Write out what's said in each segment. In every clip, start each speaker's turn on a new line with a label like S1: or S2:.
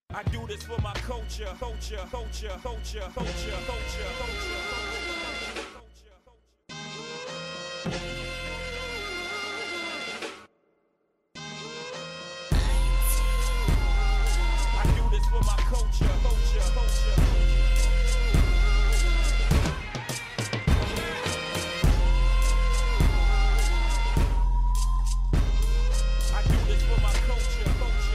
S1: I do this for my culture. I do this for my culture. I do this for my culture.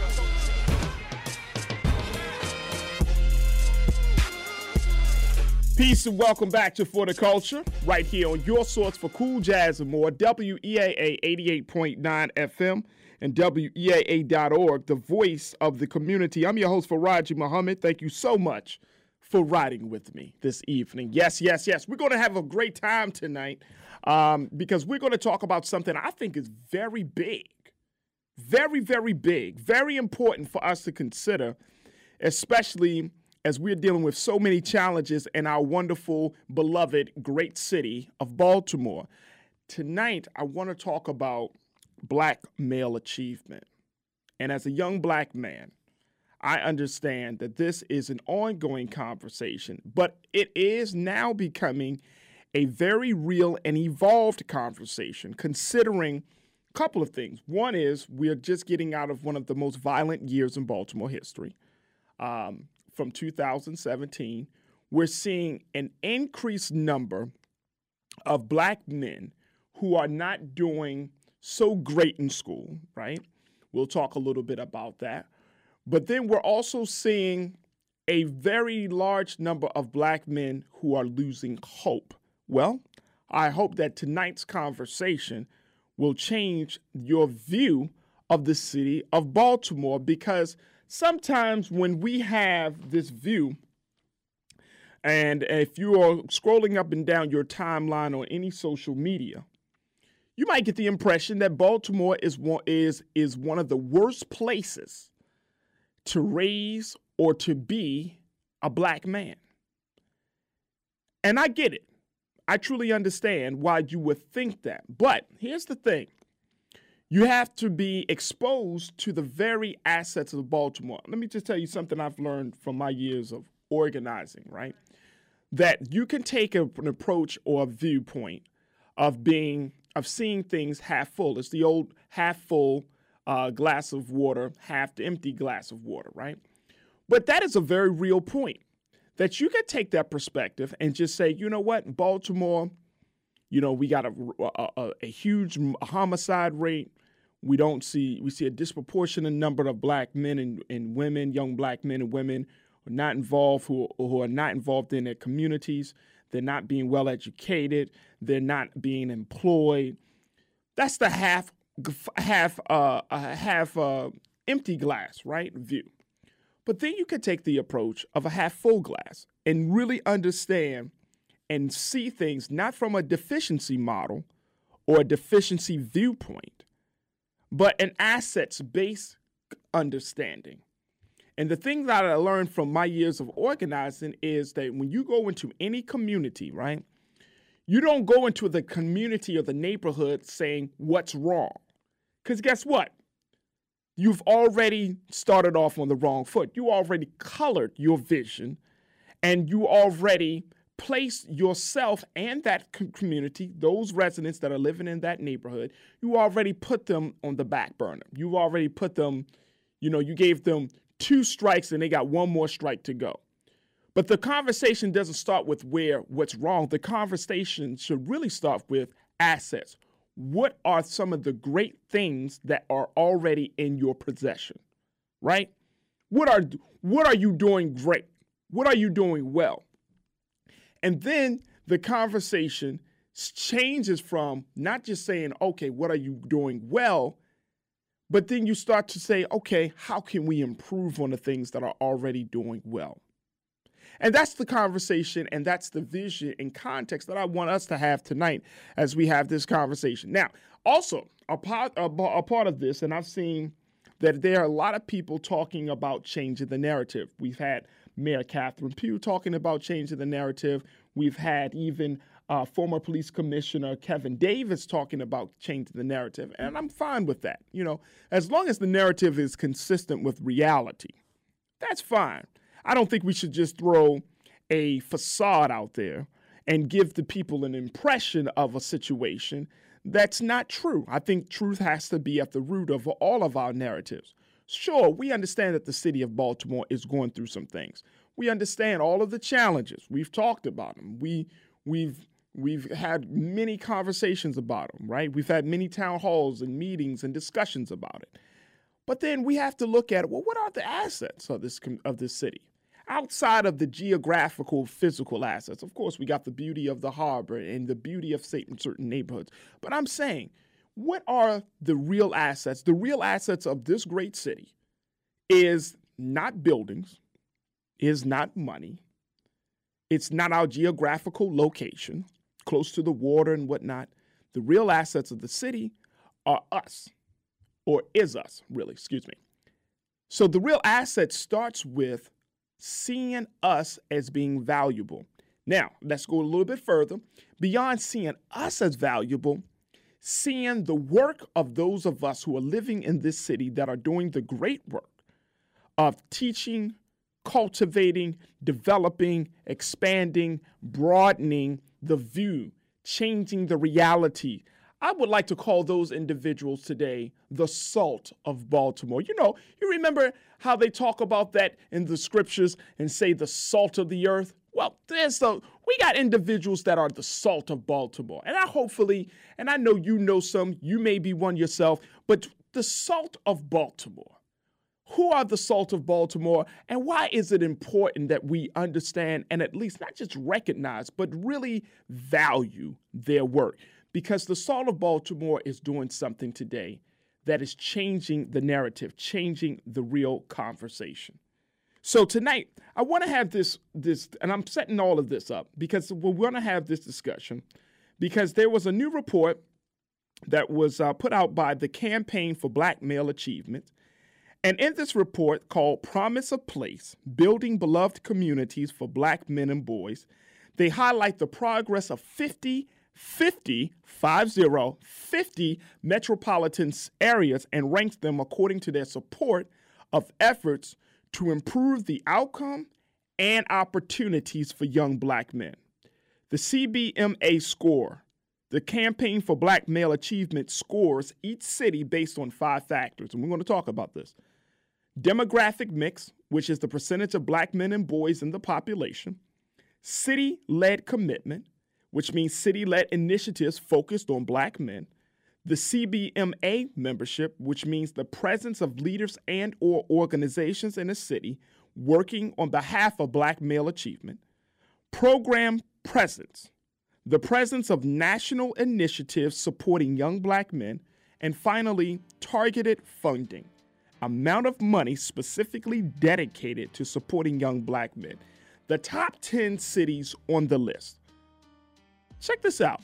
S2: Peace and welcome back to For the Culture, right here on your source for cool jazz and more, WEAA 88.9 FM and WEAA.org, the voice of the community. I'm your host, Faraji Muhammad. Thank you so much for riding with me this evening. Yes. We're going to have a great time tonight because we're going to talk about something I think is very big, very, very big, very important for us to consider, especially as we're dealing with so many challenges in our wonderful, beloved, great city of Baltimore. Tonight, I want to talk about black male achievement. And as a young black man, I understand that this is an ongoing conversation, but it is now becoming a very real and evolved conversation, considering a couple of things. One is we're just getting out of one of the most violent years in Baltimore history. From 2017, we're seeing an increased number of black men who are not doing so great in school, right? We'll talk a little bit about that. But then we're also seeing a very large number of black men who are losing hope. Well, I hope that tonight's conversation will change your view of the city of Baltimore, because sometimes when we have this view, and if you are scrolling up and down your timeline on any social media, you might get the impression that Baltimore is one of the worst places to raise or to be a black man. And I get it. I truly understand why you would think that. But here's the thing. You have to be exposed to the very assets of Baltimore. Let me just tell you something I've learned from my years of organizing, right? That you can take an approach or a viewpoint of seeing things half full. It's the old half full glass of water, half the empty glass of water, right? But that is a very real point, that you can take that perspective and just say, you know what, Baltimore, we got a huge homicide rate. We see a disproportionate number of black men and women, young black men and women who are not involved, who are not involved in their communities. They're not being well educated. They're not being employed. That's the half empty glass, right, view. But then you could take the approach of a half full glass and really understand and see things not from a deficiency model or a deficiency viewpoint, but an assets-based understanding. And the thing that I learned from my years of organizing is that when you go into any community, right, you don't go into the community or the neighborhood saying what's wrong. Because guess what? You've already started off on the wrong foot. You already colored your vision, and you already place yourself and that community, those residents that are living in that neighborhood, you already put them on the back burner. You already put them, you gave them 2 strikes and they got 1 more strike to go. But the conversation doesn't start with what's wrong. The conversation should really start with assets. What are some of the great things that are already in your possession, right? What are you doing great? What are you doing well? And then the conversation changes from not just saying, okay, what are you doing well? But then you start to say, okay, how can we improve on the things that are already doing well? And that's the conversation, and that's the vision and context that I want us to have tonight as we have this conversation. Now, also, a part of this, and I've seen that there are a lot of people talking about changing the narrative. We've had Mayor Catherine Pugh talking about changing the narrative. We've had even former police commissioner Kevin Davis talking about changing the narrative, and I'm fine with that. As long as the narrative is consistent with reality, That's fine. I don't think we should just throw a facade out there and give the people an impression of a situation that's not true. I think truth has to be at the root of all of our narratives. Sure, we understand that the city of Baltimore is going through some things. We understand all of the challenges. We've talked about them. We've had many conversations about them, right? We've had many town halls and meetings and discussions about it. But then we have to look at, well, what are the assets of this city? Outside of the geographical, physical assets, of course, we got the beauty of the harbor and the beauty of certain neighborhoods. But I'm saying, what are the real assets? The real assets of this great city is not buildings, is not money. It's not our geographical location, close to the water and whatnot. The real assets of the city are us, or is us, really, excuse me. So the real asset starts with seeing us as being valuable. Now, let's go a little bit further. Beyond seeing us as valuable, seeing the work of those of us who are living in this city that are doing the great work of teaching, cultivating, developing, expanding, broadening the view, changing the reality. I would like to call those individuals today the salt of Baltimore. You know, you remember how they talk about that in the scriptures and say the salt of the earth? Well, we got individuals that are the salt of Baltimore. And I know you know some, you may be one yourself, but the salt of Baltimore. Who are the salt of Baltimore, and why is it important that we understand and at least not just recognize, but really value their work? Because the salt of Baltimore is doing something today that is changing the narrative, changing the real conversation. So tonight, I want to have this, and I'm setting all of this up because we're going to have this discussion because there was a new report that was put out by the Campaign for Black Male Achievement. And in this report called Promise of Place, Building Beloved Communities for Black Men and Boys, they highlight the progress of 50 metropolitan areas and ranks them according to their support of efforts to improve the outcome and opportunities for young black men. The CBMA score, the Campaign for Black Male Achievement, scores each city based on 5 factors, and we're going to talk about this. Demographic mix, which is the percentage of black men and boys in the population. City-led commitment, which means city-led initiatives focused on black men. The CBMA membership, which means the presence of leaders and or organizations in a city working on behalf of black male achievement. Program presence, the presence of national initiatives supporting young black men. And finally, targeted funding, amount of money specifically dedicated to supporting young black men. The top 10 cities on the list. Check this out.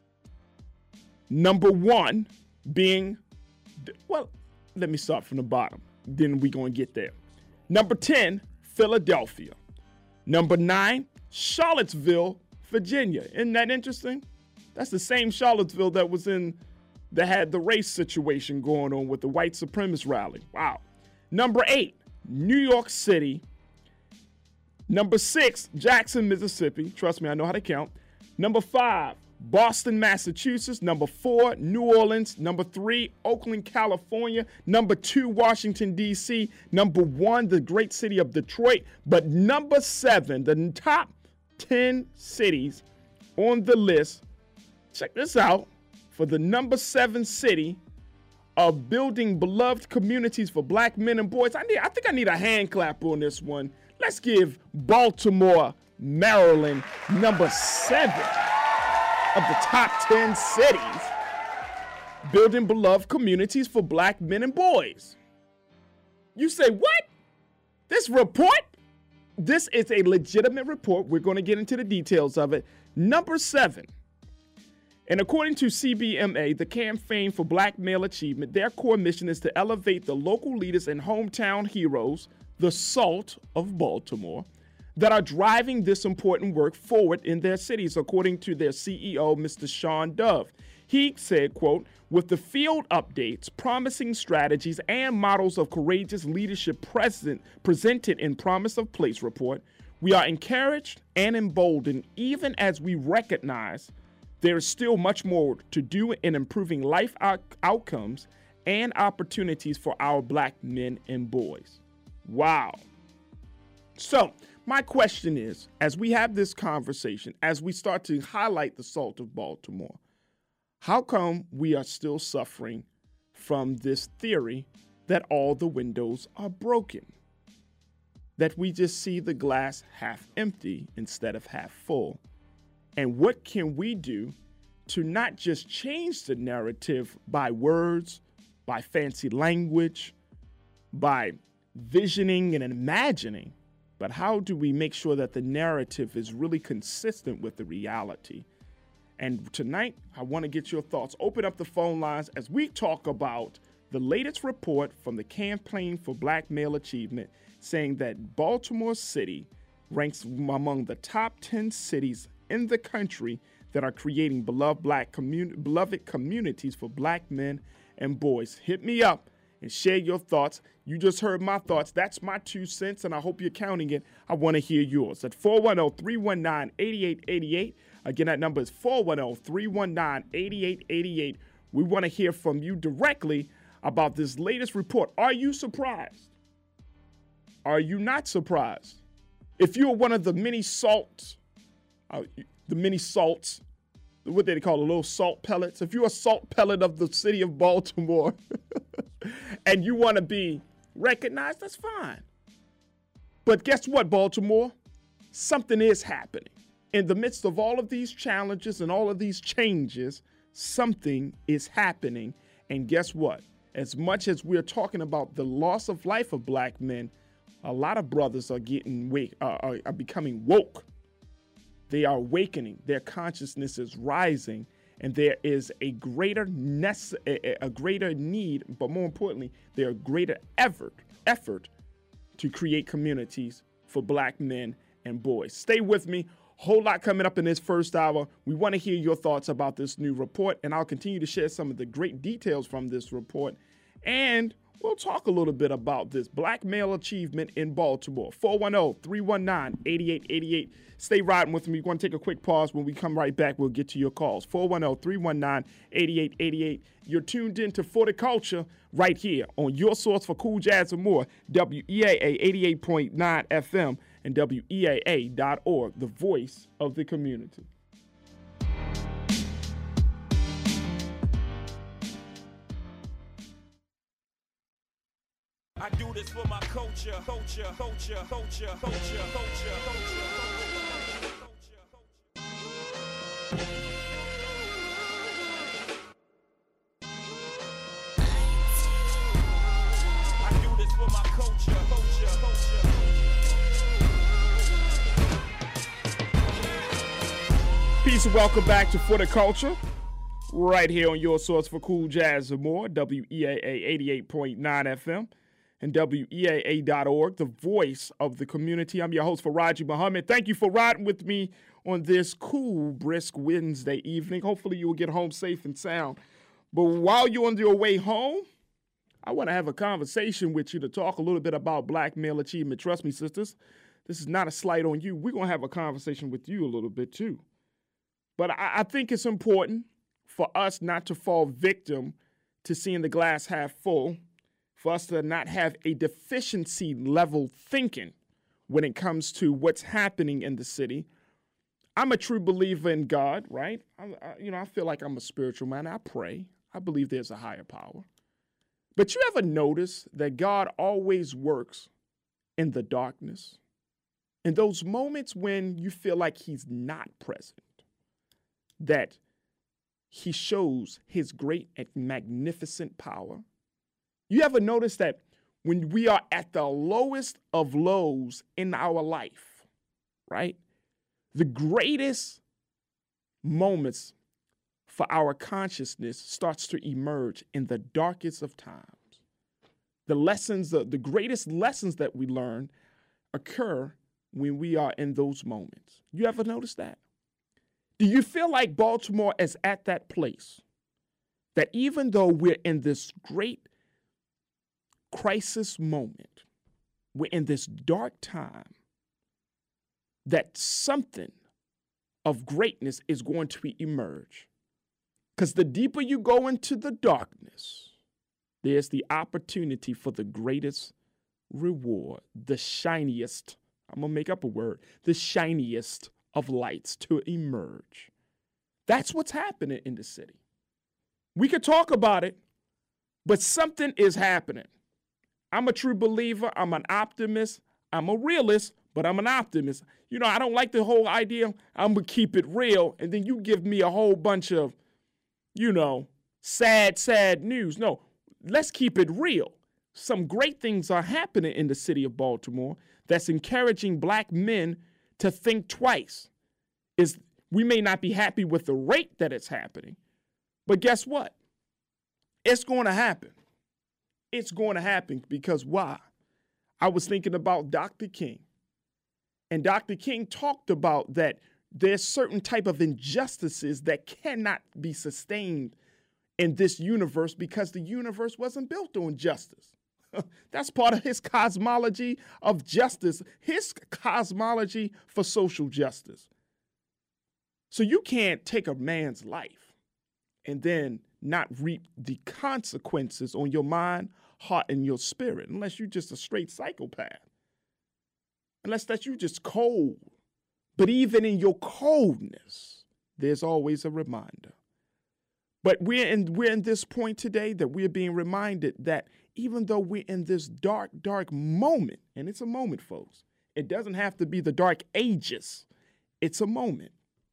S2: Number 1 being, well, let me start from the bottom. Then we're going to get there. Number 10, Philadelphia. Number 9, Charlottesville, Virginia. Isn't that interesting? That's the same Charlottesville that had the race situation going on with the white supremacist rally. Wow. Number 8, New York City. Number 6, Jackson, Mississippi. Trust me, I know how to count. Number 5, Boston, Massachusetts. Number 4, New Orleans. Number 3, Oakland, California. Number 2, Washington, D.C. Number 1, the great city of Detroit. But number 7, the top 10 cities on the list, check this out, for the number 7 city of building beloved communities for black men and boys. I think I need a hand clap on this one. Let's give Baltimore, Maryland, number 7 of the top 10 cities building beloved communities for black men and boys. You say, what? This report? This is a legitimate report. We're going to get into the details of it. Number 7. And according to CBMA, the Campaign for Black Male Achievement, their core mission is to elevate the local leaders and hometown heroes, the salt of Baltimore, that are driving this important work forward in their cities, according to their CEO, Mr. Sean Dove. He said, quote, with the field updates, promising strategies, and models of courageous leadership presented in Promise of Place report, we are encouraged and emboldened even as we recognize there is still much more to do in improving life outcomes and opportunities for our black men and boys. Wow. So my question is, as we have this conversation, as we start to highlight the salt of Baltimore, how come we are still suffering from this theory that all the windows are broken? That we just see the glass half empty instead of half full? And what can we do to not just change the narrative by words, by fancy language, by visioning and imagining, but how do we make sure that the narrative is really consistent with the reality? And tonight, I want to get your thoughts. Open up the phone lines as we talk about the latest report from the Campaign for Black Male Achievement saying that Baltimore City ranks among the top 10 cities in the country that are creating beloved communities for black men and boys. Hit me up and share your thoughts. You just heard my thoughts. That's my 2 cents, and I hope you're counting it. I want to hear yours at 410-319-8888. Again, that number is 410-319-8888. We want to hear from you directly about this latest report. Are you surprised? Are you not surprised? If you're one of the many salts, what they call the little salt pellets, if you're a salt pellet of the city of Baltimore and you want to be recognized, that's fine. But guess what, Baltimore? Something is happening. In the midst of all of these challenges and all of these changes, something is happening. And guess what? As much as we're talking about the loss of life of black men, a lot of brothers are becoming woke. They are awakening. Their consciousness is rising, and there is a greater need, but more importantly, there are greater effort to create communities for black men and boys. Stay with me. Whole lot coming up in this first hour. We want to hear your thoughts about this new report, and I'll continue to share some of the great details from this report. And we'll talk a little bit about this black male achievement in Baltimore. 410-319-8888. Stay riding with me. We're going to take a quick pause. When we come right back, we'll get to your calls. 410-319-8888. You're tuned in to For the Culture right here on your source for cool jazz and more, WEAA 88.9 FM and WEAA.org, the voice of the community.
S1: I do this for my culture.
S2: Peace and welcome back to For the Culture, right here on your source for cool jazz and more, WEAA 88.9 FM and WEAA.org, the voice of the community. I'm your host, Faraji Muhammad. Thank you for riding with me on this cool, brisk Wednesday evening. Hopefully you will get home safe and sound. But while you're on your way home, I want to have a conversation with you to talk a little bit about black male achievement. Trust me, sisters, this is not a slight on you. We're going to have a conversation with you a little bit too. But I think it's important for us not to fall victim to seeing the glass half full, for us to not have a deficiency level thinking when it comes to what's happening in the city. I'm a true believer in God, right? I feel like I'm a spiritual man. I pray. I believe there's a higher power. But you ever notice that God always works in the darkness? In those moments when you feel like he's not present, that he shows his great and magnificent power. You ever notice that when we are at the lowest of lows in our life, right? The greatest moments for our consciousness starts to emerge in the darkest of times. The greatest lessons that we learn occur when we are in those moments. You ever notice that? Do you feel like Baltimore is at that place that even though we're in this great crisis moment, we're in this dark time, that something of greatness is going to emerge. Because the deeper you go into the darkness, there's the opportunity for the greatest reward, the shiniest, I'm going to make up a word, the shiniest of lights to emerge. That's what's happening in the city. We could talk about it, but something is happening. I'm a true believer. I'm an optimist. I'm a realist, but I'm an optimist. You know, I don't like the whole idea, I'm going to keep it real, and then you give me a whole bunch of, you know, sad news. No, let's keep it real. Some great things are happening in the city of Baltimore that's encouraging black men to think twice. We may not be happy with the rate that it's happening, but guess what? It's going to happen. It's going to happen because why? I was thinking about Dr. King. And Dr. King talked about that there's certain type of injustices that cannot be sustained in this universe because the universe wasn't built on justice. That's part of his cosmology of justice, his cosmology for social justice. So you can't take a man's life and then not reap the consequences on your mind, heart, and your spirit, unless you're just a straight psychopath. Unless that you just cold. But even in your coldness, there's always a reminder. But we're in this point today that we're being reminded that even though we're in this dark moment, and it's a moment, folks, it doesn't have to be the dark ages. It's a moment.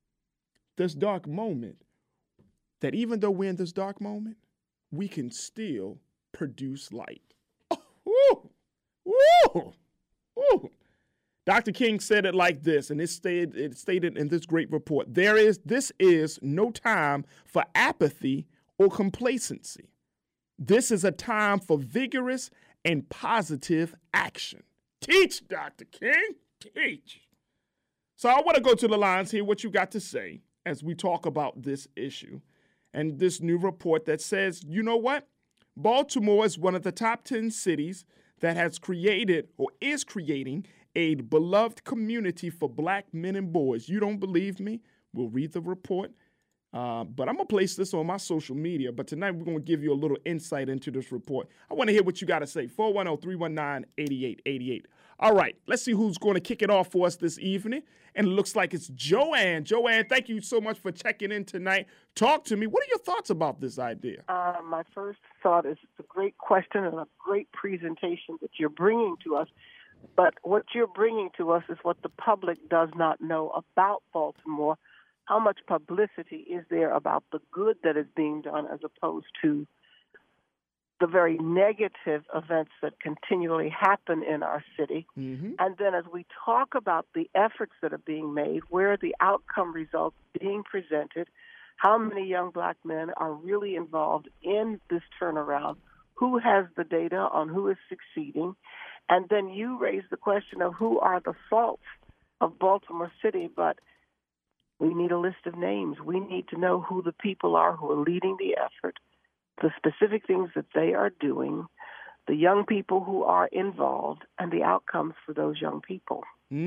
S2: This dark moment, that even though we're in this dark moment, we can still produce light. Oh, woo, woo. Dr. King said it like this, and it stated in this great report, this is no time for apathy or complacency. This is a time for vigorous and positive action. Teach, Dr. King, teach. So I want to go to the lines here, what you got to say as we talk about this issue and this new report that says, you know what? Baltimore is one of the top 10 cities that has created or is creating a beloved community for black men and boys. You don't believe me? We'll read the report. But I'm going to place this on my social media. But tonight we're going to give you a little insight into this report. I want to hear what you got to say. 410-319-8888. All right, let's see who's going to kick it off for us this evening. And it looks like it's Joanne. Joanne, thank you so much for checking in tonight. Talk to me. What are your thoughts about this idea?
S3: My first thought is it's a great question and a great presentation that you're bringing to us. But what you're bringing to us is what the public does not know about Baltimore. How much publicity is there about the good that is being done as opposed to the very negative events that continually happen in our city? Mm-hmm. And then as we talk about the efforts that are being made, where are the outcome results being presented, how many young black men are really involved in this turnaround, who has the data on who is succeeding, and then you raise the question of who are the faults of Baltimore City, but we need a list of names. We need to know who the people are who are leading the effort, the specific things that they are doing, the young people who are involved, and the outcomes for those young people.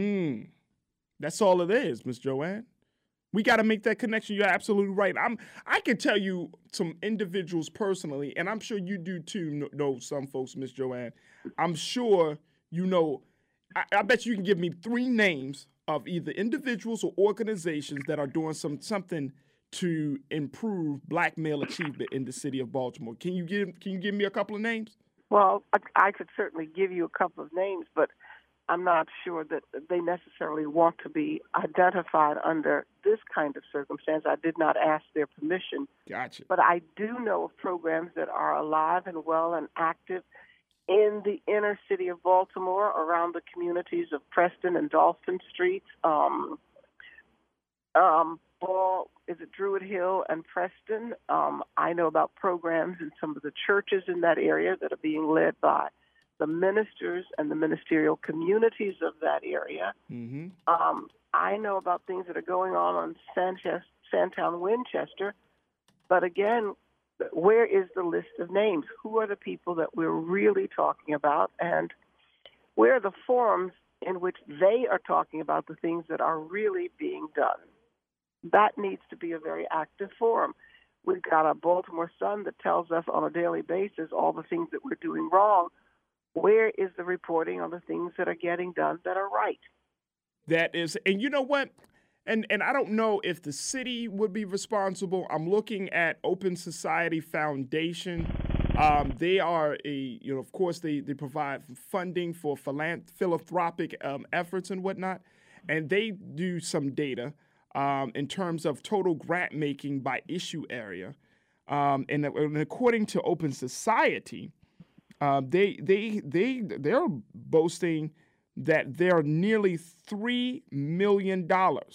S2: That's all it is, Miss Joanne. We got to make that connection. You're absolutely right. I can tell you some individuals personally, and I'm sure you do too, know some folks, Miss Joanne. I'm sure you know, I bet you can give me 3 names of either individuals or organizations that are doing something to improve black male achievement in the city of Baltimore. Can you give me a couple of names?
S3: Well, I could certainly give you a couple of names, but I'm not sure that they necessarily want to be identified under this kind of circumstance. I did not ask their permission.
S2: Gotcha.
S3: But I do know of programs that are alive and well and active in the inner city of Baltimore, around the communities of Preston and Dalston Streets, Druid Hill and Preston. I know about programs in some of the churches in that area that are being led by the ministers and the ministerial communities of that area. Mm-hmm. I know about things that are going on Sandtown, Winchester. But again, where is the list of names? Who are the people that we're really talking about? And where are the forums in which they are talking about the things that are really being done? That needs to be a very active forum. We've got a Baltimore Sun that tells us on a daily basis all the things that we're doing wrong. Where is the reporting on the things that are getting done that are right?
S2: That is, and you know what? And I don't know if the city would be responsible. I'm looking at Open Society Foundation. They are of course, they provide funding for philanthropic efforts and whatnot. And they do some data in terms of total grant making by issue area. And according to Open Society, they're boasting that there are nearly $3 million.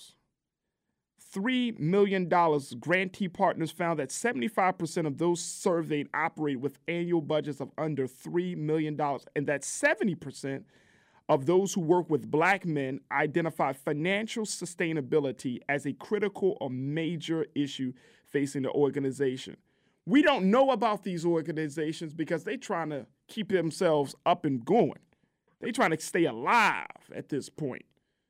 S2: $3 million. Grantee partners found that 75% of those surveyed operate with annual budgets of under $3 million, and that 70% of those who work with Black men identify financial sustainability as a critical or major issue facing the organization. We don't know about these organizations because they're trying to keep themselves up and going. They're trying to stay alive at this point.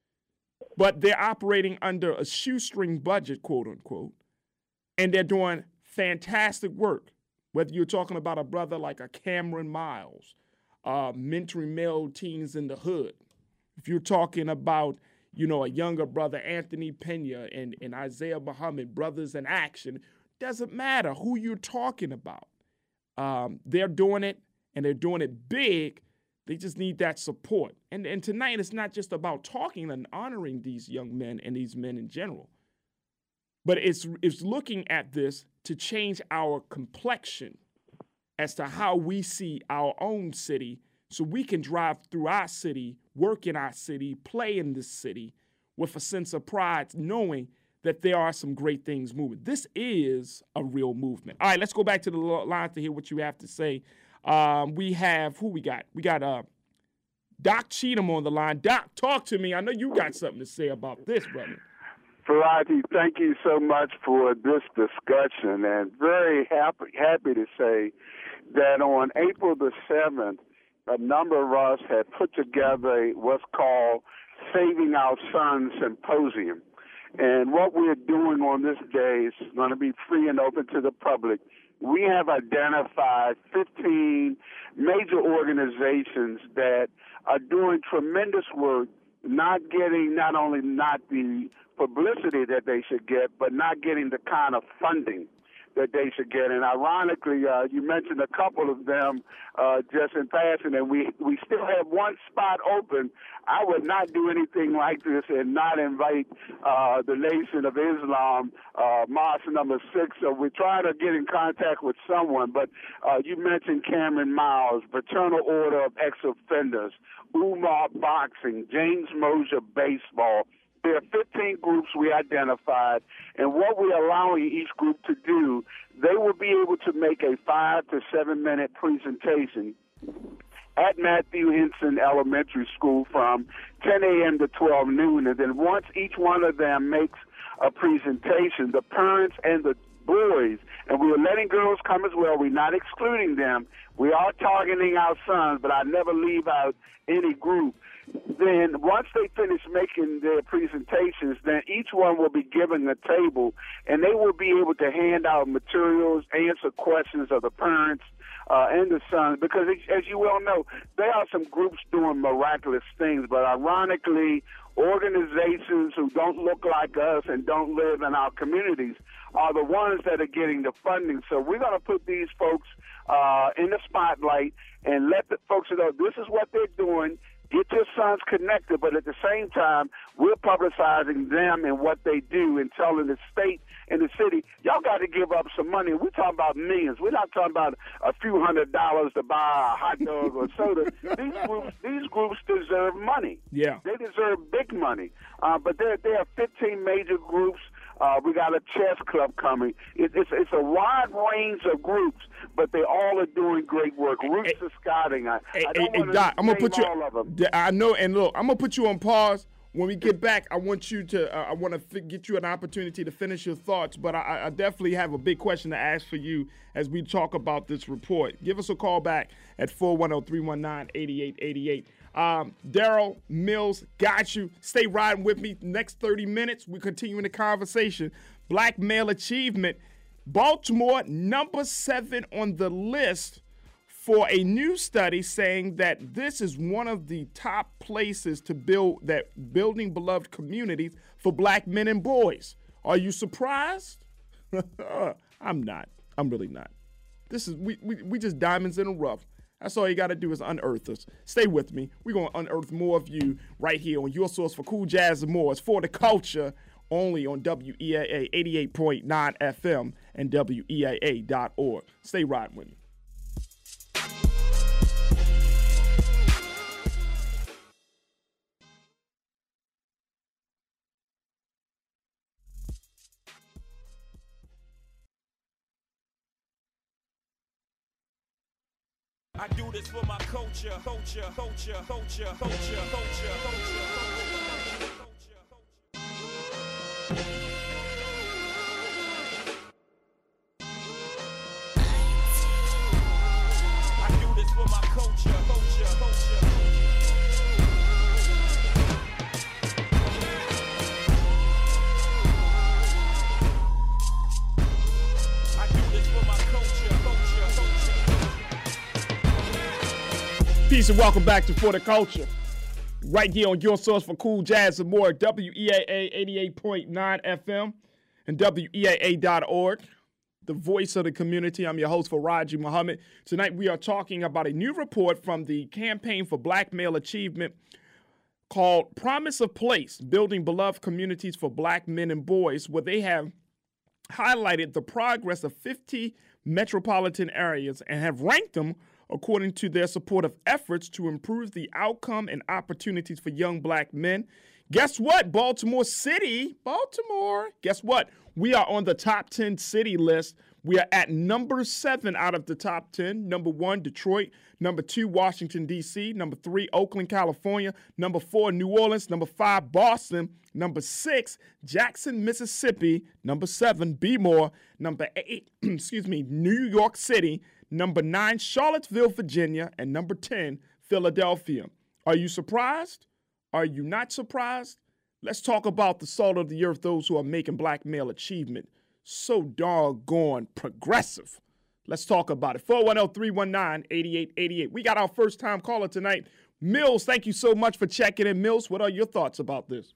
S2: But they're operating under a shoestring budget, quote unquote, and they're doing fantastic work. Whether you're talking about a brother like a Cameron Miles, mentoring male teens in the hood. If you're talking about, a younger brother, Anthony Pena and Isaiah Muhammad, Brothers in Action, doesn't matter who you're talking about. They're doing it, and they're doing it big. They just need that support. And tonight, it's not just about talking and honoring these young men and these men in general, but it's looking at this to change our complexion as to how we see our own city so we can drive through our city, work in our city, play in this city with a sense of pride, knowing that there are some great things moving. This is a real movement. All right, let's go back to the line to hear what you have to say. We have, who we got? We got Doc Cheatham on the line. Doc, talk to me. I know you got something to say about this, brother.
S4: Farati, thank you so much for this discussion, and very happy to say that on April the 7th, a number of us had put together what's called Saving Our Sons Symposium. And what we're doing on this day is going to be free and open to the public. We have identified 15 major organizations that are doing tremendous work, not only not the publicity that they should get, but not getting the kind of funding that they should get. And ironically, you mentioned a couple of them just in passing, and we still have one spot open. I would not do anything like this and not invite the Nation of Islam, Mosque number 6. So we're trying to get in contact with someone. But you mentioned Cameron Miles, Fraternal Order of Ex-Offenders, Umar Boxing, James Mosier Baseball. There are 15 groups we identified, and what we're allowing each group to do, they will be able to make a 5 to 7 minute presentation at Matthew Henson Elementary School from 10 a.m. to 12 noon. And then once each one of them makes a presentation, the parents and the boys, and we are letting girls come as well, we're not excluding them. We are targeting our sons, but I never leave out any group. Then once they finish making their presentations, then each one will be given a table, and they will be able to hand out materials, answer questions of the parents and the sons, because as you well know, there are some groups doing miraculous things, but ironically, organizations who don't look like us and don't live in our communities are the ones that are getting the funding. So we're going to put these folks in the spotlight and let the folks know this is what they're doing. Get your sons connected, but at the same time, we're publicizing them and what they do and telling the state and the city, y'all got to give up some money. We're talking about millions. We're not talking about a few $100s to buy a hot dog or soda. These groups deserve money.
S2: Yeah.
S4: They deserve big money. But there are 15 major groups. We got a chess club coming. It's a wide range of groups, but they all are doing great work. Roots of Scouting. I don't want to
S2: Doc, I'm gonna put you.
S4: all of them.
S2: I know, and look, I'm gonna put you on pause. When we get back, I want you to get you an opportunity to finish your thoughts, but I definitely have a big question to ask for you as we talk about this report. Give us a call back at 410-319-8888. Daryl Mills got you. Stay riding with me. Next 30 minutes, we're continuing the conversation. Black male achievement. Baltimore, number 7 on the list for a new study saying that this is one of the top places to building beloved communities for black men and boys. Are you surprised? I'm not. I'm really not. This is we just diamonds in the rough. That's all you got to do is unearth us. Stay with me. We're going to unearth more of you right here on your source for cool jazz and more. It's For the Culture, only on WEAA 88.9 FM and WEAA.org. Stay riding with me.
S1: I do this for my culture, culture, culture, culture, culture, culture, culture, I do this for my culture, culture, culture. I do this for my culture, culture, culture.
S2: Peace and welcome back to For the Culture. Right here on your source for cool jazz and more, WEAA 88.9 FM and WEAA.org, the voice of the community. I'm your host, Faraji Muhammad. Tonight we are talking about a new report from the Campaign for Black Male Achievement called Promise of Place, Building Beloved Communities for Black Men and Boys, where they have highlighted the progress of 50 metropolitan areas and have ranked them according to their supportive efforts to improve the outcome and opportunities for young black men. Guess what, Baltimore City? Baltimore. Guess what? We are on the top 10 city list. We are at number 7 out of the top 10. Number 1, Detroit. Number 2, Washington, D.C. Number 3, Oakland, California. Number 4, New Orleans. Number 5, Boston. Number 6, Jackson, Mississippi. Number 7, Bmore. Number 8, New York City. Number 9, Charlottesville, Virginia. And number 10, Philadelphia. Are you surprised? Are you not surprised? Let's talk about the salt of the earth, those who are making black male achievement so doggone progressive. Let's talk about it. 410-319-8888. We got our first time caller tonight. Mills, thank you so much for checking in. Mills, what are your thoughts about this?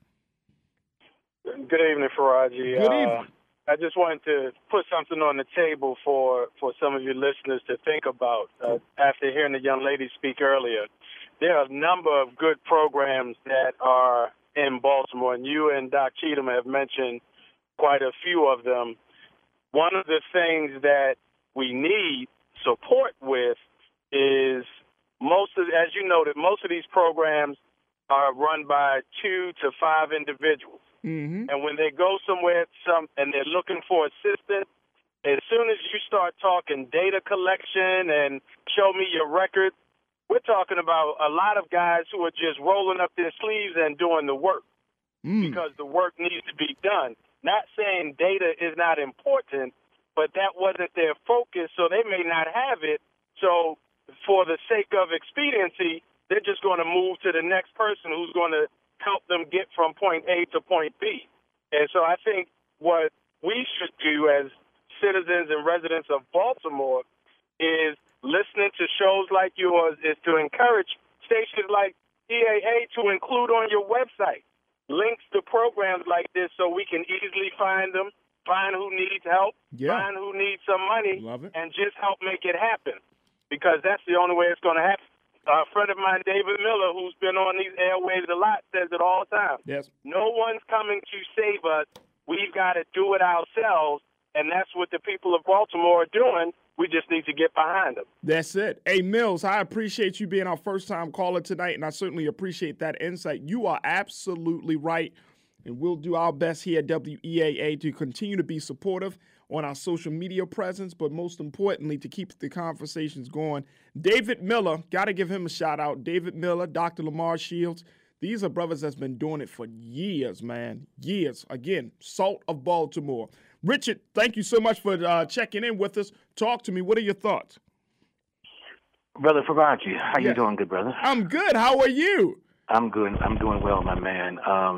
S5: Good evening, Faraji.
S2: Good evening.
S5: I just wanted to put something on the table for some of your listeners to think about after hearing the young lady speak earlier. There are a number of good programs that are in Baltimore, and you and Doc Cheatham have mentioned quite a few of them. One of the things that we need support with is as you noted, most of these programs are run by 2 to 5 individuals.
S2: Mm-hmm.
S5: And when they go somewhere and they're looking for assistance, as soon as you start talking data collection and show me your record, we're talking about a lot of guys who are just rolling up their sleeves and doing the work because the work needs to be done. Not saying data is not important, but that wasn't their focus, so they may not have it. So for the sake of expediency, they're just going to move to the next person who's going to help them get from point A to point B. And so I think what we should do as citizens and residents of Baltimore is listening to shows like yours is to encourage stations like EAA to include on your website links to programs like this so we can easily find them, find who needs help, find who needs some money, and just help make it happen, because that's the only way it's going to happen. A friend of mine, David Miller, who's been on these airwaves a lot, says it all the time.
S2: Yes.
S5: No one's coming to save us. We've got to do it ourselves, and that's what the people of Baltimore are doing. We just need to get behind them.
S2: That's it. Hey, Mills, I appreciate you being our first-time caller tonight, and I certainly appreciate that insight. You are absolutely right, and we'll do our best here at WEAA to continue to be supportive on our social media presence, but most importantly, to keep the conversations going. David Miller, got to give him a shout-out. David Miller, Dr. Lamar Shields, These are brothers that's been doing it for years, man. Years. Again, Salt of Baltimore. Richard, thank you so much for checking in with us. Talk to me. What are your thoughts?
S6: Brother Faraji, how you doing, good brother?
S2: I'm good. How are you?
S6: I'm good. I'm doing well, my man.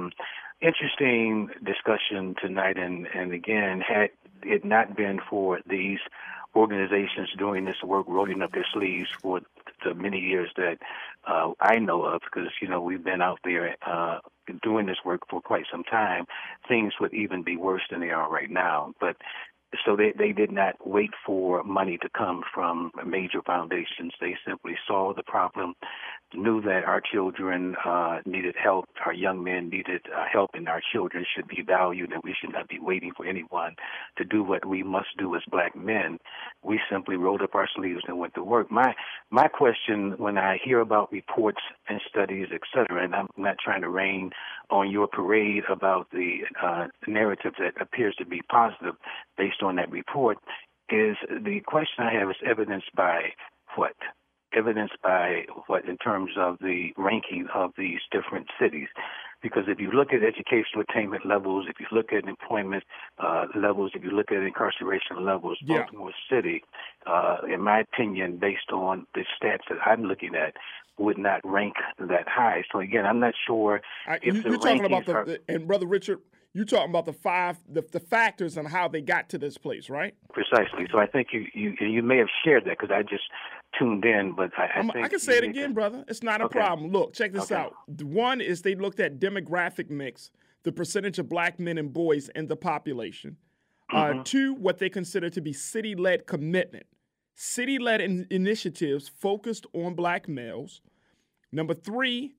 S6: Interesting discussion tonight, and again, had it not been for these organizations doing this work, rolling up their sleeves for the many years that I know of, because, we've been out there doing this work for quite some time, things would even be worse than they are right now. But so they did not wait for money to come from major foundations. They simply saw the problem, knew that our children needed help, our young men needed help, and our children should be valued, and we should not be waiting for anyone to do what we must do as black men. We simply rolled up our sleeves and went to work. My question, when I hear about reports and studies, et cetera, and I'm not trying to rain on your parade about the narrative that appears to be positive based on that report, is the question I have is evidenced by what? Evidenced by what in terms of the ranking of these different cities? Because if you look at educational attainment levels, if you look at employment levels, if you look at incarceration levels, Baltimore City, in my opinion, based on the stats that I'm looking at, would not rank that high. So again, I'm not sure if
S2: you're talking about and Brother Richard, you're talking about the factors and how they got to this place, right?
S6: Precisely. So I think you may have shared that, because I just tuned in, but I think I
S2: can say it again, brother. It's not a problem. Look, check this out. One is they looked at demographic mix, the percentage of black men and boys in the population. Two, what they consider to be city-led commitment. City-led initiatives focused on black males. Number three,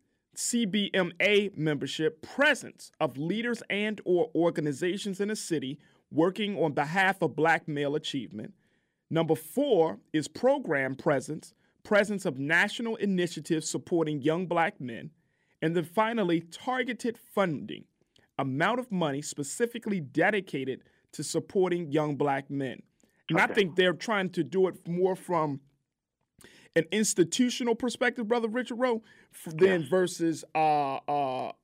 S2: CBMA membership, presence of leaders and or organizations in the city working on behalf of black male achievement. Number four is program presence of national initiatives supporting young black men. And then finally, targeted funding, amount of money specifically dedicated to supporting young black men. And I think they're trying to do it more from an institutional perspective, Brother Richard Rowe, than versus an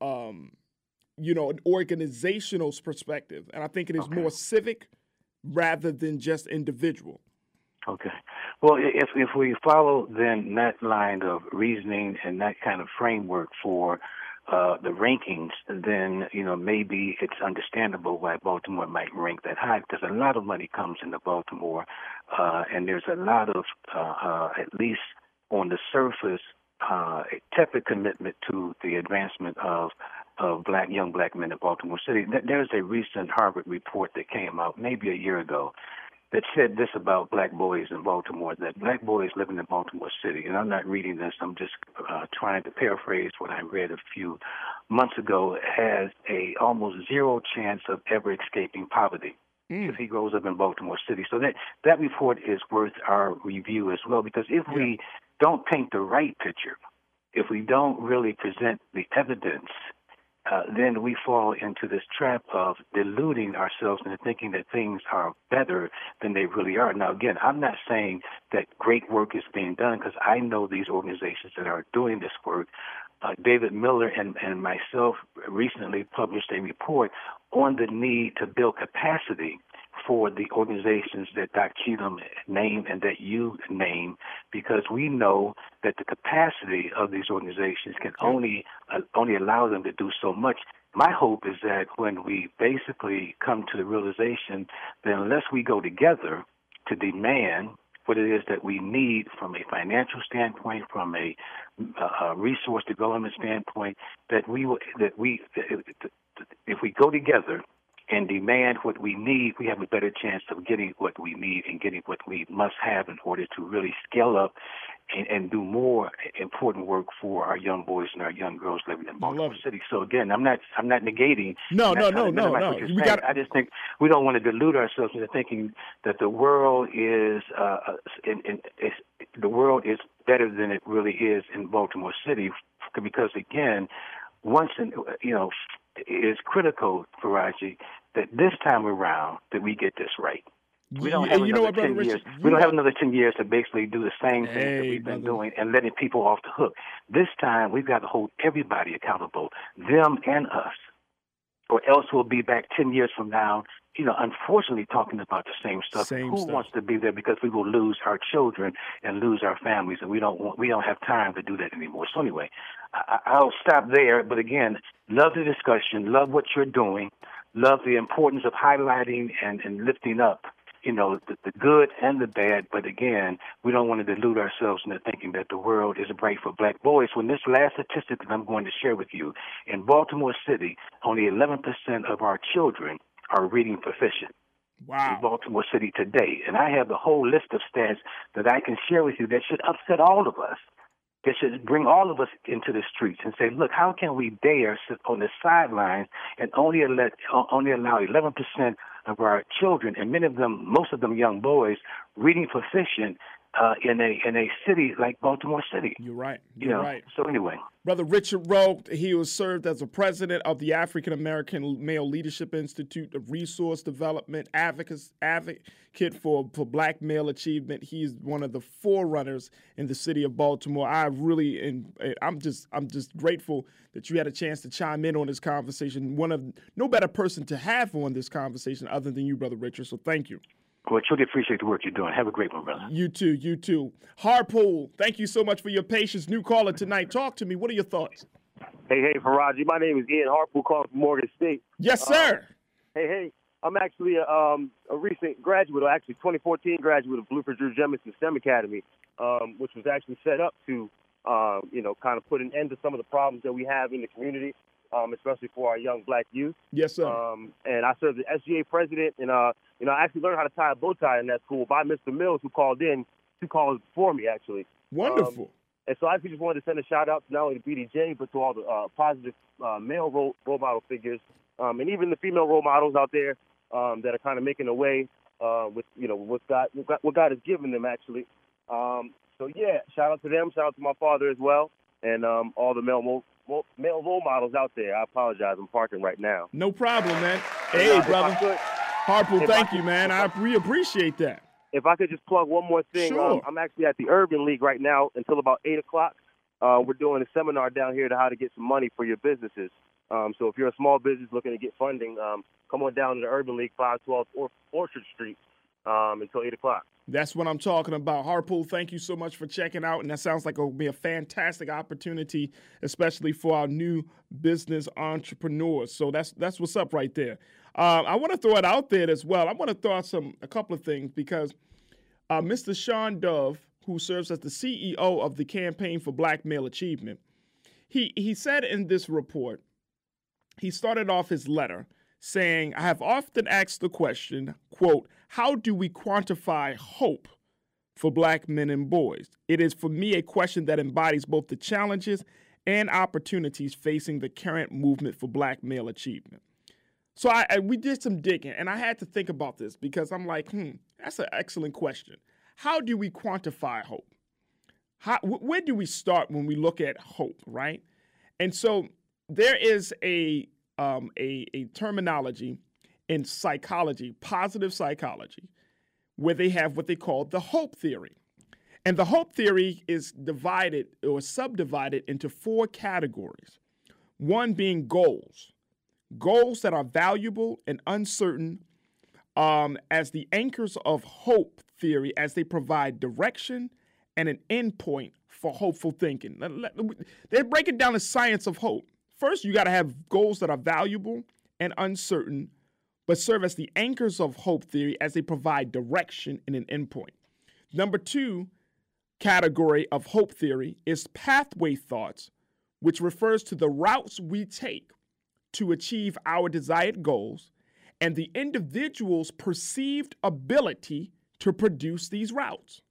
S2: organizational perspective. And I think it is more civic rather than just individual.
S6: Okay. Well, if we follow then that line of reasoning and that kind of framework for the rankings, then, maybe it's understandable why Baltimore might rank that high, because a lot of money comes into Baltimore, and there's a lot of, at least on the surface, a tepid commitment to the advancement of young black men in Baltimore City. There's a recent Harvard report that came out maybe a year ago that said this about black boys in Baltimore, that black boys living in Baltimore City, and I'm not reading this, I'm just trying to paraphrase what I read a few months ago, has a almost zero chance of ever escaping poverty if he grows up in Baltimore City. So that report is worth our review as well, because if we don't paint the right picture, if we don't really present the evidence, then we fall into this trap of deluding ourselves into thinking that things are better than they really are. Now, again, I'm not saying that great work is being done, because I know these organizations that are doing this work. David Miller and myself recently published a report on the need to build capacity for the organizations that Dr. Cheatham named and that you name, because we know that the capacity of these organizations can only allow them to do so much. My hope is that when we basically come to the realization that unless we go together to demand what it is that we need from a financial standpoint, from a resource development standpoint, if we go together and demand what we need, we have a better chance of getting what we need and getting what we must have in order to really scale up and do more important work for our young boys and our young girls living in Baltimore City. So again, I'm not negating.
S2: No.
S6: I just think we don't want to delude ourselves into thinking that the world is better than it really is in Baltimore City, because again, it is critical, Faraji, that this time around that we get this right. We don't have another 10 years. We don't have another 10 years to basically do the same thing that we've been doing and letting people off the hook. This time, we've got to hold everybody accountable, them and us, or else we'll be back 10 years from now, unfortunately talking about the same stuff. Who wants to be there? Because we will lose our children and lose our families, and we don't have time to do that anymore. So anyway, I'll stop there. But again, love the discussion, love what you're doing, love the importance of highlighting and lifting up, the good and the bad. But again, we don't want to delude ourselves into thinking that the world is bright for black boys. When this last statistic that I'm going to share with you, in Baltimore City, only 11% of our children are reading proficient.
S2: Wow.
S6: In Baltimore City today. And I have the whole list of stats that I can share with you that should upset all of us. It should bring all of us into the streets and say, look, how can we dare sit on the sidelines and only allow 11% of our children, and most of them young boys, reading proficient in a city like Baltimore City?
S2: You're right. You're right.
S6: So anyway.
S2: Brother Richard Rowe, he was served as a president of the African American Male Leadership Institute, a resource development advocate for black male achievement. He's one of the forerunners in the city of Baltimore. I'm just grateful that you had a chance to chime in on this conversation. No better person to have on this conversation other than you, Brother Richard. So thank you.
S6: Well, I truly appreciate the work you're doing. Have a great one, brother.
S2: You too. Harpool, thank you so much for your patience. New caller tonight. Talk to me. What are your thoughts?
S7: Hey, Faraji. My name is Ian Harpool, calling from Morgan State.
S2: Yes, sir.
S7: Hey. I'm actually a recent graduate, or actually 2014 graduate of Bluford Drew Jemison STEM Academy, which was actually set up to, kind of put an end to some of the problems that we have in the community, especially for our young black youth.
S2: Yes, sir.
S7: And I served as SGA president, and I actually learned how to tie a bow tie in that school by Mr. Mills, who called in 2 calls before me, actually.
S2: Wonderful.
S7: And so I just wanted to send a shout out to not only the BDJ, but to all the positive male role model figures, and even the female role models out there that are kind of making a way with what God has given them, actually. So yeah, shout out to them. Shout out to my father as well, and all the male role models out there. I apologize, I'm parking right now.
S2: No problem, man. Hey, brother. Harpool, thank you, man. We appreciate that.
S7: If I could just plug one more thing.
S2: Sure.
S7: I'm actually at the Urban League right now until about 8 o'clock. We're doing a seminar down here to how to get some money for your businesses. So if you're a small business looking to get funding, come on down to the Urban League, 512 Orchard Street, until 8 o'clock.
S2: That's what I'm talking about. Harpool, thank you so much for checking out. And that sounds like it will be a fantastic opportunity, especially for our new business entrepreneurs. So that's what's up right there. I want to throw it out there as well. I want to throw out a couple of things because Mr. Sean Dove, who serves as the CEO of the Campaign for Black Male Achievement, he said in this report, he started off his letter saying, I have often asked the question, quote, how do we quantify hope for black men and boys? It is for me a question that embodies both the challenges and opportunities facing the current movement for black male achievement. So we did some digging, and I had to think about this because I'm like, that's an excellent question. How do we quantify hope? Where do we start when we look at hope, right? And so there is a terminology in psychology, positive psychology, where they have what they call the hope theory. And the hope theory is divided or subdivided into 4 categories. One being goals that are valuable and uncertain as the anchors of hope theory, as they provide direction and an endpoint for hopeful thinking. They break it down as science of hope. First, you got to have goals that are valuable and uncertain, but serve as the anchors of hope theory as they provide direction and an endpoint. Number 2 category of hope theory is pathway thoughts, which refers to the routes we take to achieve our desired goals and the individual's perceived ability to produce these routes.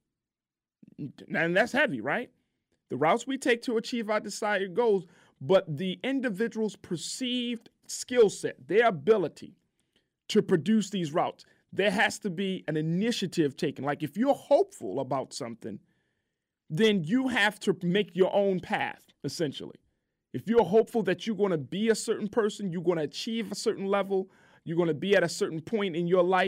S2: And that's heavy, right? The routes we take to achieve our desired goals, but the individual's perceived skill set, their ability to produce these routes. There has to be an initiative taken. Like if you're hopeful about something, then you have to make your own path, essentially. If you're hopeful that you're going to be a certain person, you're going to achieve a certain level, you're going to be at a certain point in your life,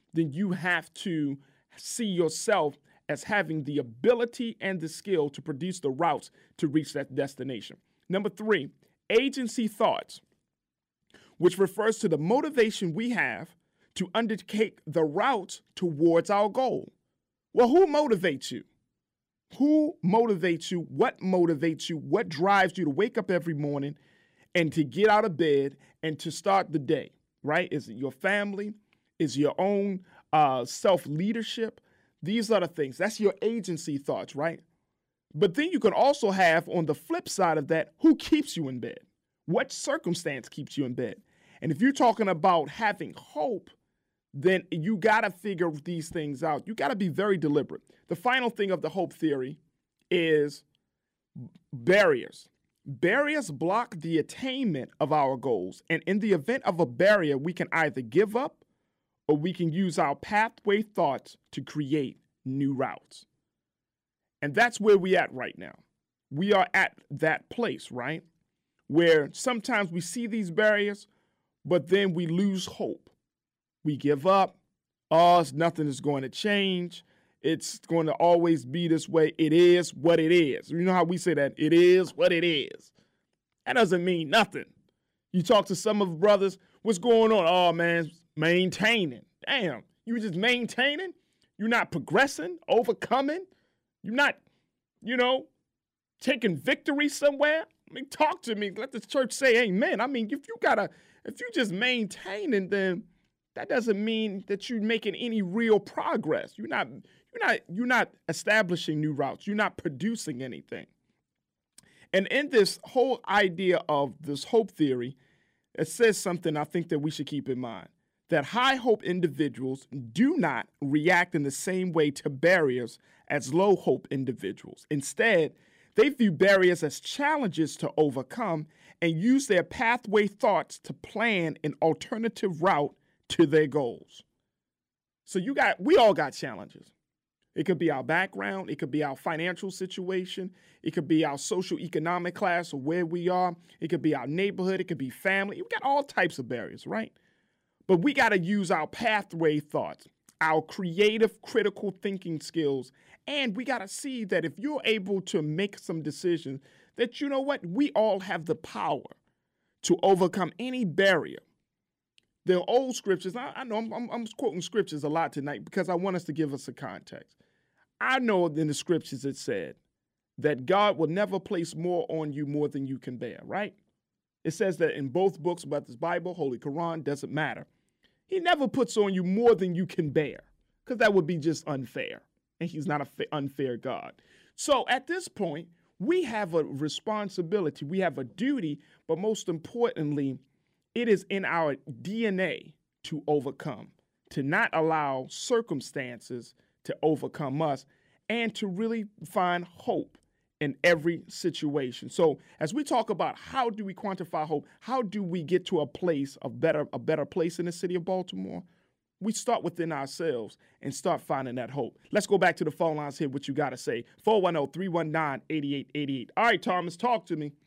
S2: then you have to see yourself as having the ability and the skill to produce the routes to reach that destination. Number 3, agency thoughts, which refers to the motivation we have to undertake the route towards our goal. Well, who motivates you? Who motivates you? What motivates you? What drives you to wake up every morning and to get out of bed and to start the day, right? Is it your family? Is it your own self-leadership? These are the things. That's your agency thoughts, right? But then you can also have, on the flip side of that, who keeps you in bed? What circumstance keeps you in bed? And if you're talking about having hope, then you got to figure these things out. You got to be very deliberate. The final thing of the hope theory is barriers. Barriers block the attainment of our goals. And in the event of a barrier, we can either give up or we can use our pathway thoughts to create new routes. And that's where we're at right now. We are at that place, right? Where sometimes we see these barriers, but then we lose hope. We give up. Oh, nothing is going to change. It's going to always be this way. It is what it is. You know how we say that? It is what it is. That doesn't mean nothing. You talk to some of the brothers, what's going on? Oh, man, maintaining. Damn, you just maintaining? You're not progressing, overcoming? You're not, taking victory somewhere? I mean, talk to me. Let the church say amen. I mean, if you just maintaining, then that doesn't mean that you're making any real progress. You're not establishing new routes. You're not producing anything. And in this whole idea of this hope theory, it says something I think that we should keep in mind, that high hope individuals do not react in the same way to barriers as low hope individuals. Instead, they view barriers as challenges to overcome and use their pathway thoughts to plan an alternative route to their goals. So we all got challenges. It could be our background. It could be our financial situation. It could be our social economic class or where we are. It could be our neighborhood. It could be family. We got all types of barriers, right? But we got to use our pathway thoughts, our creative, critical thinking skills. And we got to see that if you're able to make some decisions, that you know what? We all have the power to overcome any barrier. The old scriptures, I know I'm quoting scriptures a lot tonight because I want us to give us a context. I know in the scriptures it said that God will never place more on you more than you can bear, right? It says that in both books, about this Bible, Holy Quran, doesn't matter. He never puts on you more than you can bear because that would be just unfair. And he's not an unfair God. So at this point, we have a responsibility, we have a duty, but most importantly, it is in our DNA to overcome, to not allow circumstances to overcome us, and to really find hope in every situation. So as we talk about how do we quantify hope, how do we get to a place of a better place in the city of Baltimore, we start within ourselves and start finding that hope. Let's go back to the phone lines here, what you got to say. 410-319-8888. All right, Thomas, talk to me.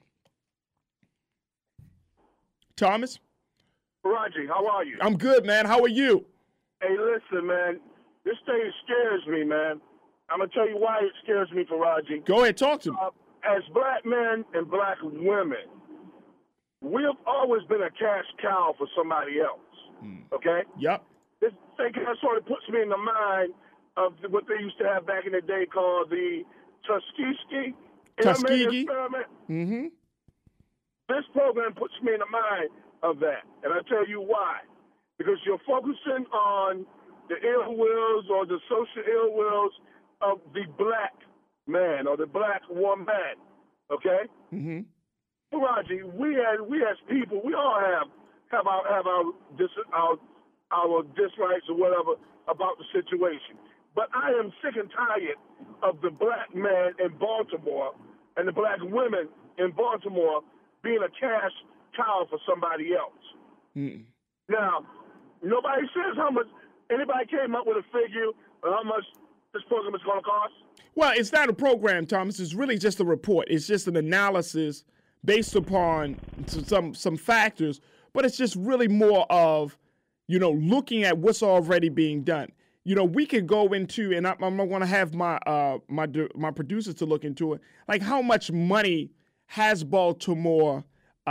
S2: Thomas?
S8: Raji, how are you?
S2: I'm good, man. How are you?
S8: Hey, listen, man. This thing scares me, man. I'm going to tell you why it scares me, Raji.
S2: Go ahead, talk to me.
S8: As black men and black women, we've always been a cash cow for somebody else, okay?
S2: Yep.
S8: This thing kind of sort of puts me in the mind of what they used to have back in the day called the Tuskegee experiment.
S2: Mm-hmm.
S8: This program puts me in the mind of that, and I'll tell you why. Because you're focusing on the ill wills or the social ill wills of the black man or the black woman, okay?
S2: Mm-hmm.
S8: Raji, we as people, we all have our dislikes or whatever about the situation. But I am sick and tired of the black man in Baltimore and the black women in Baltimore being a cash cow for somebody else.
S2: Mm.
S8: Now, nobody says how much. Anybody came up with a figure of how much this program is going to cost?
S2: Well, it's not a program, Thomas. It's really just a report. It's just an analysis based upon some factors, but it's just really more of, looking at what's already being done. We could go into, and I'm going to have my producers to look into it, like how much money has Baltimore,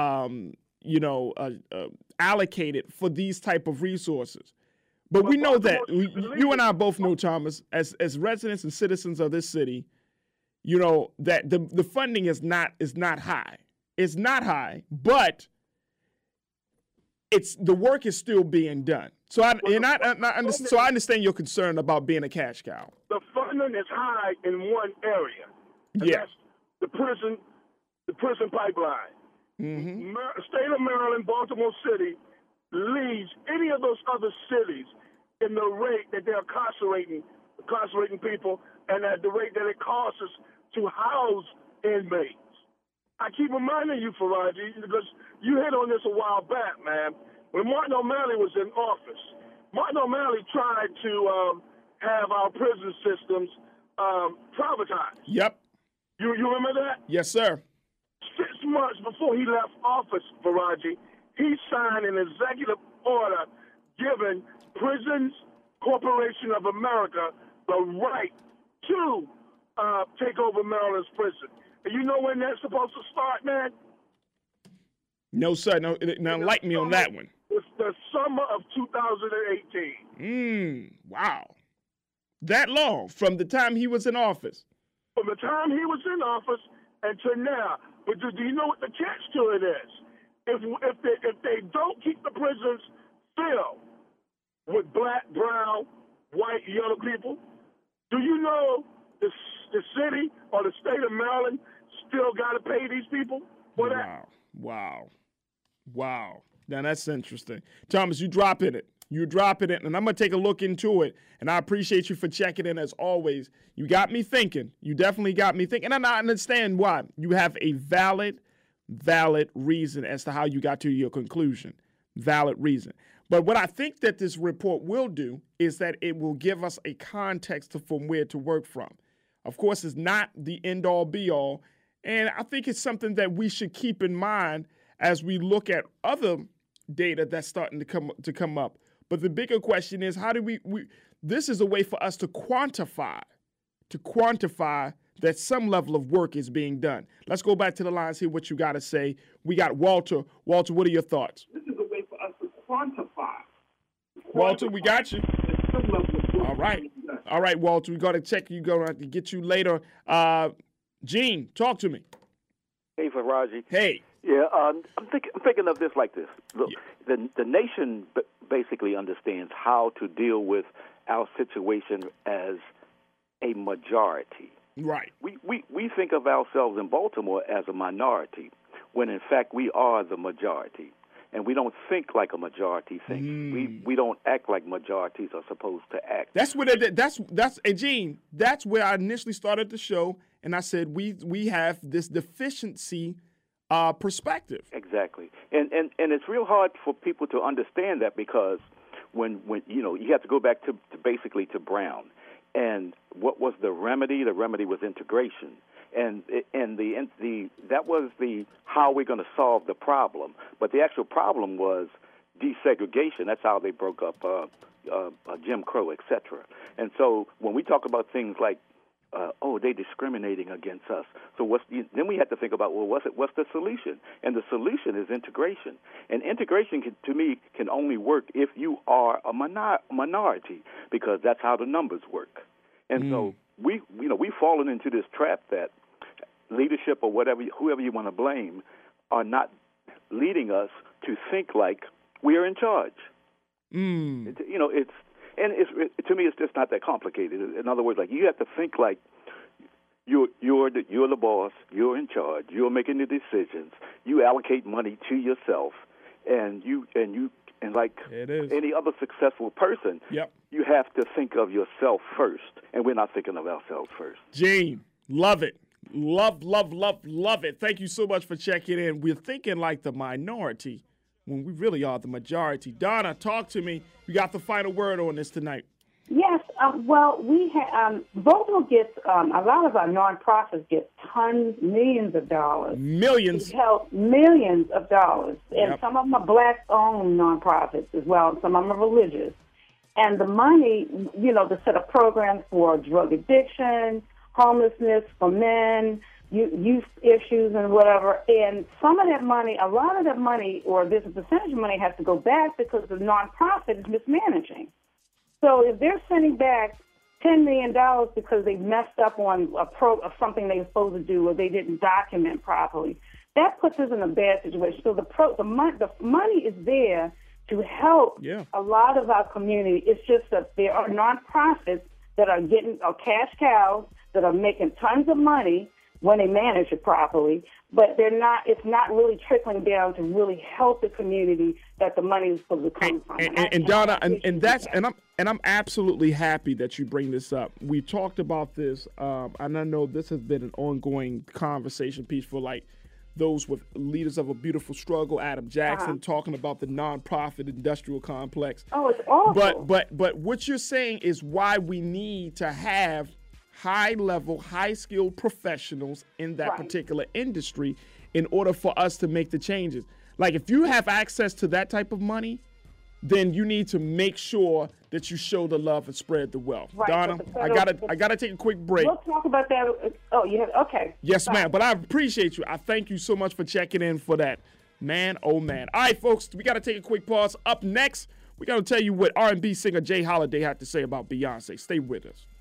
S2: allocated for these type of resources. But we know that, you and I both know, Thomas, as residents and citizens of this city, that the funding is not high. It's not high, but the work is still being done. So I understand your concern about being a cash cow.
S8: The funding is high in one area.
S2: Yeah.
S8: That's the prison pipeline.
S2: Mm-hmm.
S8: State of Maryland, Baltimore City leads any of those other cities in the rate that they're incarcerating people and at the rate that it costs us to house inmates. I keep reminding you, Faraji, because you hit on this a while back, man. When Martin O'Malley was in office, Martin O'Malley tried to have our prison systems privatized.
S2: Yep.
S8: You remember that?
S2: Yes, sir.
S8: 6 months before he left office, Faraji, he signed an executive order giving Prisons Corporation of America the right to take over Maryland's prison. And you know when that's supposed to start, man?
S2: No, sir. No, now enlighten me on that one.
S8: It's the summer of 2018.
S2: Wow. That long from the time he was in office.
S8: From the time he was in office and to now. But do you know what the catch to it is? If they don't keep the prisons filled with black, brown, white, yellow people, do you know the city or the state of Maryland still got to pay these people for that?
S2: Wow. Now, that's interesting. Thomas, you dropping it. You're dropping it, and I'm going to take a look into it, and I appreciate you for checking in as always. You got me thinking. You definitely got me thinking, and I understand why. You have a valid reason as to how you got to your conclusion. Valid reason. But what I think that this report will do is that it will give us a context from where to work from. Of course, it's not the end-all, be-all, and I think it's something that we should keep in mind as we look at other data that's starting to come up. But the bigger question is, how do we this is a way for us to quantify that some level of work is being done. Let's go back to the lines, hear what you got to say. We got Walter. Walter, what are your thoughts?
S9: This is a way for us to quantify.
S2: Walter, we got you. All right, Walter, we got to check you. Going to get you later. Gene, talk to me.
S10: Hey, Faraji.
S2: Hey.
S10: Yeah, I'm thinking of this like this. Look,
S2: yeah.
S10: The nation basically understands how to deal with our situation as a majority.
S2: Right.
S10: We think of ourselves in Baltimore as a minority, when in fact we are the majority. And we don't think like a majority thinks. We don't act like majorities are supposed to act.
S2: That's what and Gene, that's where I initially started the show, and I said we have this deficiency perspective.
S10: Exactly. And it's real hard for people to understand that, because when you have to go back to basically to Brown. And what was the remedy? The remedy was integration. And that was the how we're going to solve the problem. But the actual problem was desegregation. That's how they broke up Jim Crow, etc. And so when we talk about things like, they're discriminating against us. So then we have to think about, what's the solution? And the solution is integration. And integration, to me, can only work if you are a minority, because that's how the numbers work. And so we've fallen into this trap that leadership or whoever you want to blame are not leading us to think like we are in charge. To me, it's just not that complicated. In other words, like, you have to think like you're the boss, you're in charge, you're making the decisions, you allocate money to yourself, and like any other successful person, you have to think of yourself first, and we're not thinking of ourselves first.
S2: Gene, love it. Love it. Thank you so much for checking in. We're thinking like the minority when we really are the majority. Donna, talk to me. You got the final word on this tonight.
S11: Yes, well, we have Baltimore gets a lot of our nonprofits get tons, millions of dollars.
S2: Millions.
S11: To help millions of dollars, and
S2: Yep.
S11: some of them are black-owned nonprofits as well. Some of them are religious, and the money, to set up programs for drug addiction, homelessness for men, youth issues, and whatever. And some of that money, a lot of that money, or there's a percentage of money, has to go back because the nonprofit is mismanaging. So if they're sending back $10 million because they messed up on of something they were supposed to do or they didn't document properly, that puts us in a bad situation. So the money is there to help a lot of our community. It's just that there are nonprofits that are getting cash cows that are making tons of money when they manage it properly, but they're not. It's not really trickling down to really help the community that the money is supposed to come from.
S2: And Donna, and I'm absolutely happy that you bring this up. We talked about this, and I know this has been an ongoing conversation piece for like those with leaders of a beautiful struggle. Adam Jackson talking about the nonprofit industrial complex.
S11: Oh, it's awful.
S2: But what you're saying is why we need to have high-level, high-skilled professionals in that particular industry in order for us to make the changes. Like, if you have access to that type of money, then you need to make sure that you show the love and spread the wealth.
S11: Right,
S2: Donna, I gotta take a quick break.
S11: We'll talk about that. Oh, okay.
S2: Yes, ma'am. But I appreciate you. I thank you so much for checking in for that. Man, oh, man. All right, folks, we got to take a quick pause. Up next, we got to tell you what R&B singer Jay Holiday had to say about Beyonce. Stay with us.